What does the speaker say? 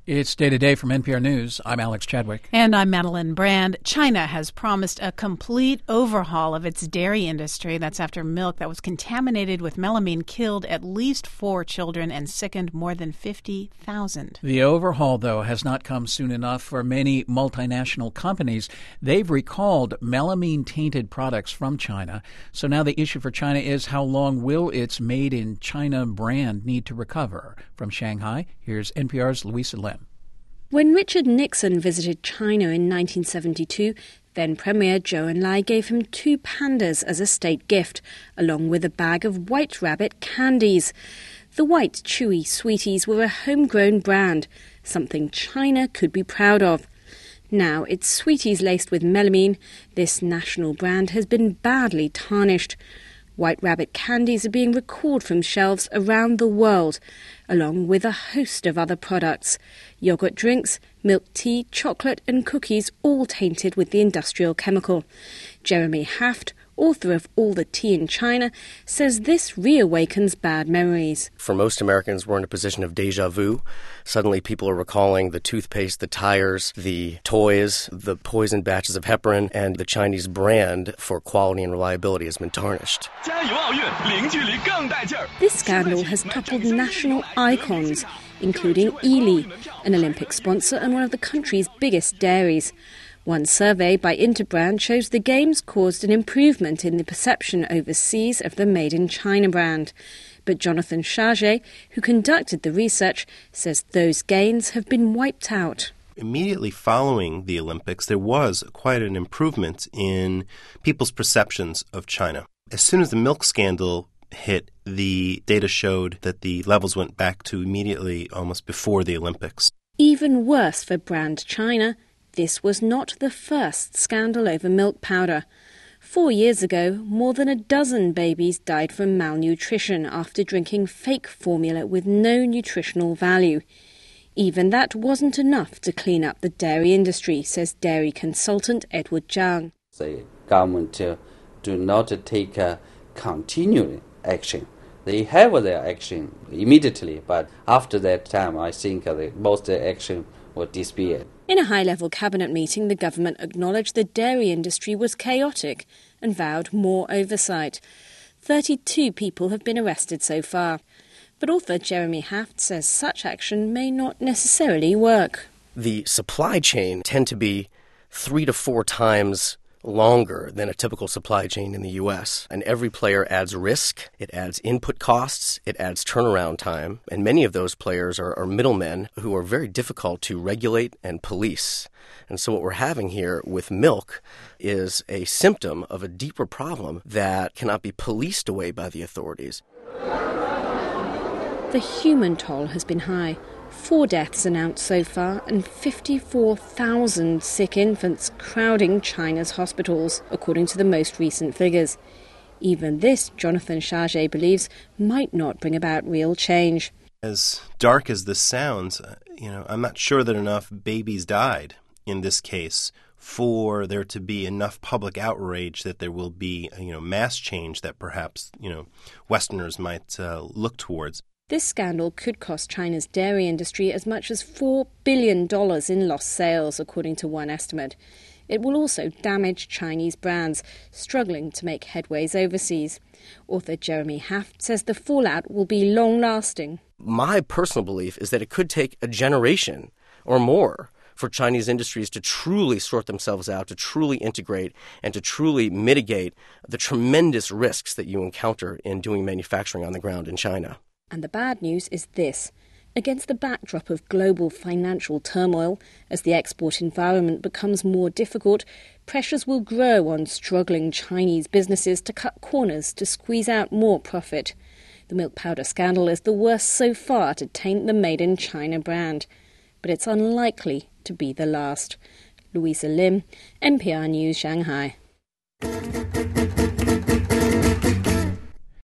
It's Day to Day from NPR News. I'm Alex Chadwick. And I'm Madeline Brand. China has promised a complete overhaul of its dairy industry. That's after milk that was contaminated with melamine killed at least 4 children and sickened more than 50,000. The overhaul, though, has not come soon enough for many multinational companies. They've recalled melamine-tainted products from China. So now the issue for China is how long will its Made in China brand need to recover? From Shanghai, here's NPR's Louisa Lim. When Richard Nixon visited China in 1972, then Premier Zhou Enlai gave him 2 pandas as a state gift, along with a bag of White Rabbit candies. The white, chewy sweeties were a homegrown brand, something China could be proud of. Now, its sweeties laced with melamine, this national brand has been badly tarnished. White Rabbit candies are being recalled from shelves around the world, along with a host of other products. Yogurt drinks, milk tea, chocolate and cookies, all tainted with the industrial chemical. Jeremy Haft, author of All the Tea in China, says this reawakens bad memories. For most Americans, we're in a position of déjà vu. Suddenly people are recalling the toothpaste, the tires, the toys, the poison batches of heparin, and the Chinese brand for quality and reliability has been tarnished. This scandal has toppled national icons, including Yili, an Olympic sponsor and one of the country's biggest dairies. One survey by Interbrand shows the Games caused an improvement in the perception overseas of the Made in China brand. But Jonathan Charget, who conducted the research, says those gains have been wiped out. Immediately following the Olympics, there was quite an improvement in people's perceptions of China. As soon as the milk scandal hit, the data showed that the levels went back to immediately almost before the Olympics. Even worse for brand China, this was not the first scandal over milk powder. 4 years ago, more than a dozen babies died from malnutrition after drinking fake formula with no nutritional value. Even that wasn't enough to clean up the dairy industry, says dairy consultant Edward Zhang. The government do not take continuing action. They have their action immediately, but after that time, I think most action will disappear. In a high-level cabinet meeting, the government acknowledged the dairy industry was chaotic and vowed more oversight. 32 people have been arrested so far. But author Jeremy Haft says such action may not necessarily work. The supply chain tend to be 3 to 4 times longer than a typical supply chain in the U.S. And every player adds risk, it adds input costs, it adds turnaround time. And many of those players are middlemen who are very difficult to regulate and police. And so what we're having here with milk is a symptom of a deeper problem that cannot be policed away by the authorities. The human toll has been high. 4 deaths announced so far and 54,000 sick infants crowding China's hospitals, according to the most recent figures. Even this, Jonathan Charget believes, might not bring about real change. As dark as this sounds, I'm not sure that enough babies died in this case for there to be enough public outrage that there will be, mass change that perhaps, Westerners might look towards. This scandal could cost China's dairy industry as much as $4 billion in lost sales, according to one estimate. It will also damage Chinese brands, struggling to make headways overseas. Author Jeremy Haft says the fallout will be long-lasting. My personal belief is that it could take a generation or more for Chinese industries to truly sort themselves out, to truly integrate, and to truly mitigate the tremendous risks that you encounter in doing manufacturing on the ground in China. And the bad news is this. Against the backdrop of global financial turmoil, as the export environment becomes more difficult, pressures will grow on struggling Chinese businesses to cut corners to squeeze out more profit. The milk powder scandal is the worst so far to taint the Made in China brand. But it's unlikely to be the last. Louisa Lim, NPR News, Shanghai.